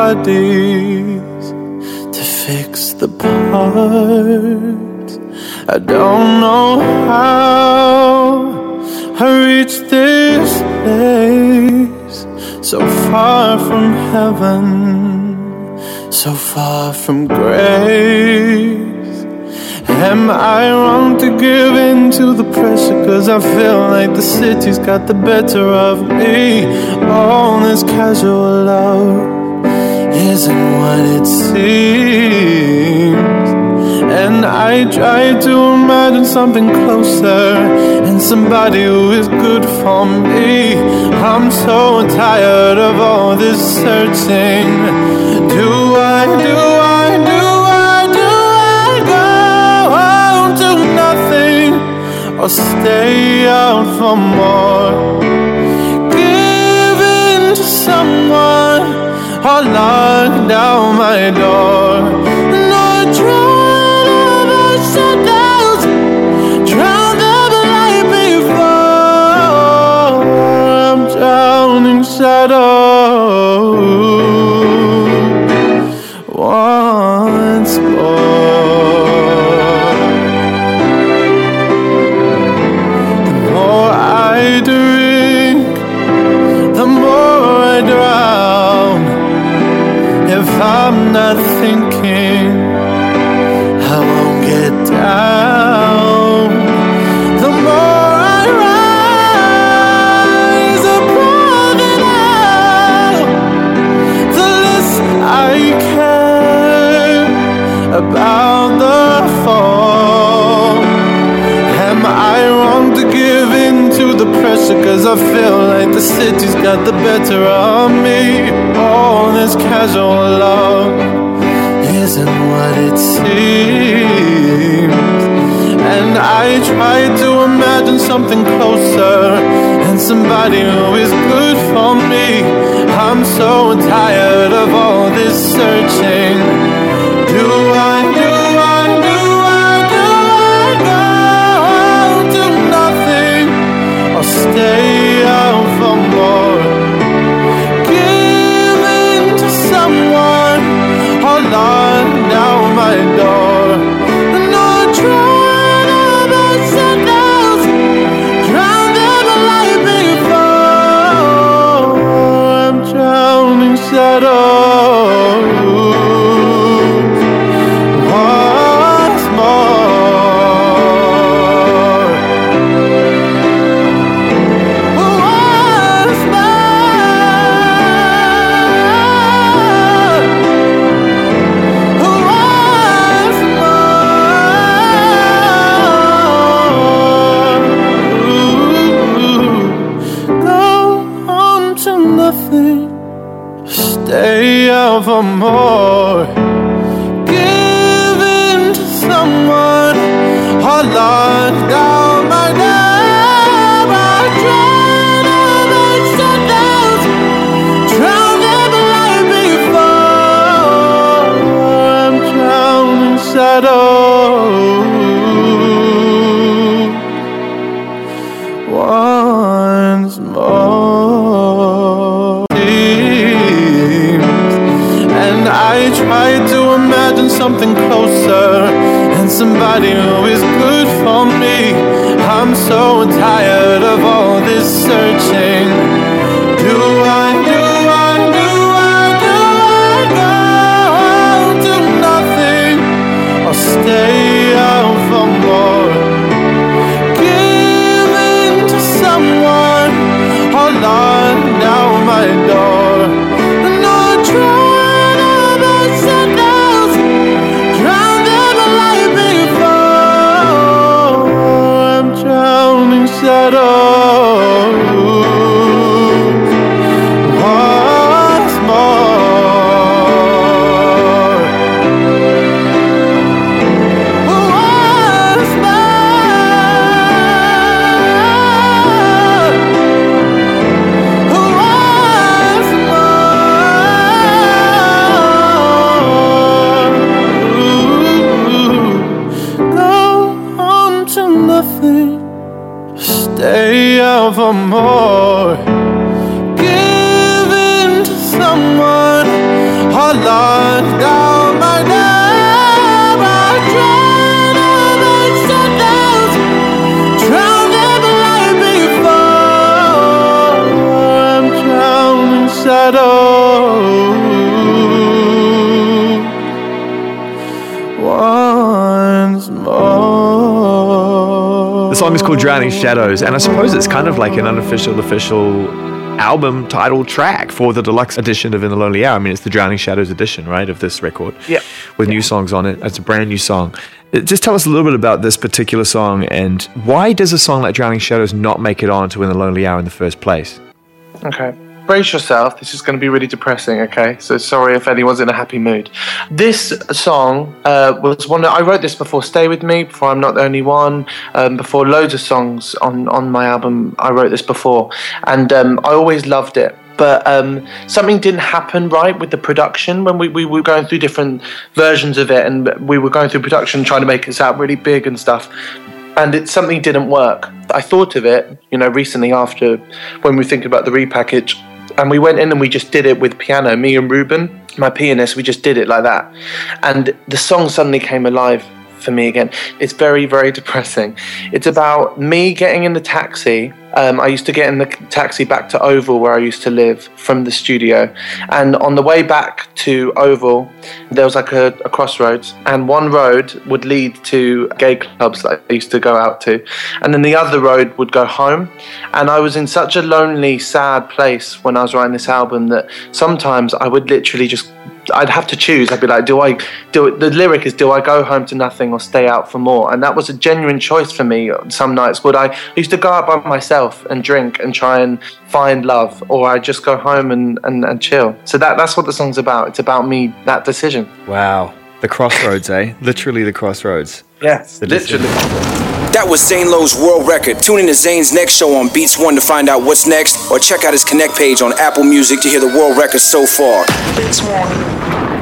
bodies to fix the parts. I don't know how I reached this place, so far from heaven, so far from grace. Am I wrong to give in to the pressure? Cause I feel like the city's got the better of me. All this casual love isn't what it seems. And I try to imagine something closer and somebody who is good for me. I'm so tired of all this searching. Do I go to nothing, or stay out for more? Give in to someone, or lock down my door. No, drown out my shadows, drown them like before. I'm drowning shadows once more. The more I drink, the more I drown. If I'm not thinking, I won't get down. The more I rise above it all, the less I care about the fall. Am I wrong to give in to the pressure? Cause I feel like the city's got the better of me. All this casual love isn't what it seems. And I try to imagine something closer and somebody who is good for me. I'm so tired of all this searching. Do I go to nothing, or stay out for more? Give in to someone, or lock down my door. No, drown out my shadows, drown them like before. I'm drowning shadows once more. Once more. Go on to nothing, stay out for more. Give in to someone, or lock down my door. I drown out my shadows, drown them like before. I'm drowning shadows once more. And I try to imagine something closer and somebody who is good for me. I'm so tired of all this searching. Do I go to nothing, or stay out for more? Give in to someone, or lock down my door. No, drown out my shadows, drown them like before. I'm drowning shadows once more. Once more. Go on to nothing, stay out for more. Give in to someone, song is called Drowning Shadows, and I suppose it's kind of like an unofficial, official album title track for the deluxe edition of In the Lonely Hour. I mean, it's the Drowning Shadows edition, right, of this record. Yeah. With new songs on it. It's a brand new song. Just tell us a little bit about this particular song, and why does a song like Drowning Shadows not make it on to In the Lonely Hour in the first place? Okay. Brace yourself. This is going to be really depressing, okay? So sorry if anyone's in a happy mood. This song was one that I wrote this before Stay With Me, before I'm Not the Only One, before loads of songs on my album. I wrote this before, and I always loved it. But something didn't happen right with the production when we were going through different versions of it, and we were going through production trying to make it sound really big and stuff. And something didn't work. I thought of it, recently after when we were thinking about the repackage. And we went in and we just did it with piano. Me and Ruben, my pianist, we just did it like that. And the song suddenly came alive for me again. It's very, very depressing. It's about me getting in the taxi. I used to get in the taxi back to Oval, where I used to live, from the studio. And on the way back to Oval, there was like a crossroads, and one road would lead to gay clubs that I used to go out to, and then the other road would go home. And I was in such a lonely, sad place when I was writing this album that sometimes I would literally I'd have to choose. I'd be like, the lyric is, do I go home to nothing or stay out for more? And that was a genuine choice for me. Some nights I used to go out by myself and drink and try and find love, or I just go home and chill. So that's what the song's about. It's about me, that decision. Wow. The crossroads, eh? Literally the crossroads. Yes, literally. That was Zane Lowe's world record. Tune in to Zane's next show on Beats One to find out what's next, or check out his Connect page on Apple Music to hear the world record so far. Beats One.